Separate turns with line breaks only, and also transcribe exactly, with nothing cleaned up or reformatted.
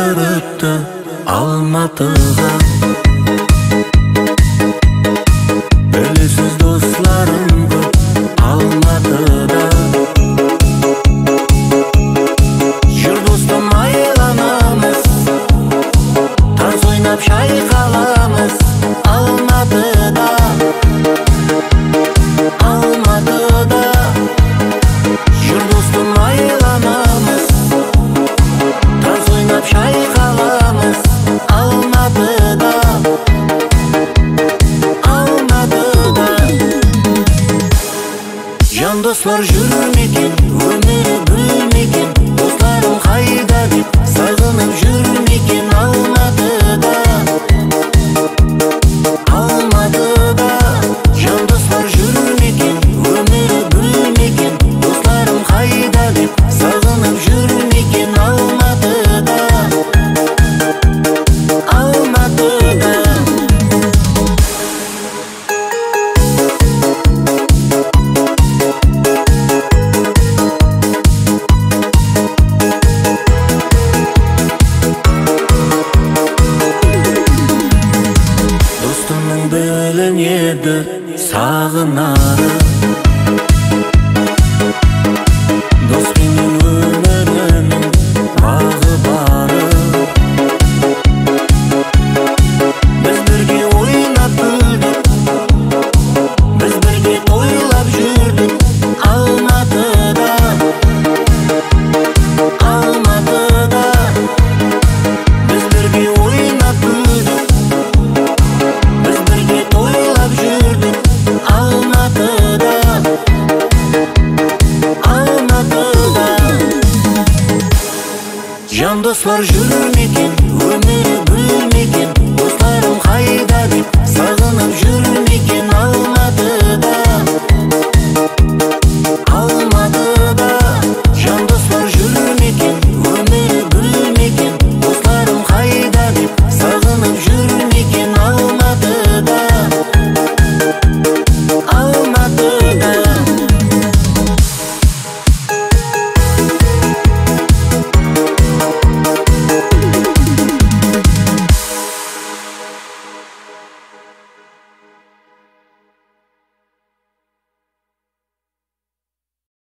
жаштар өтті Алматыға. Білесіз достарым көп Алматыда. Жүр достым айланамыз, тарз ойнап шайқаламыз Алматыда. Алматыда жүр достым айланамыз, тарз ойнап шайқаламыз Алматыда. Алматыда жан достар жүрмекен, өмірі бөлмекен, достарым қайда деп сағынып жүрмекен Алматыда. Алматыда жан достар жүрмекен, өмірі бөлмекен, достарым қайда деп сағынып жүрмекен Алматыда. Алматыда білінеді сағынары,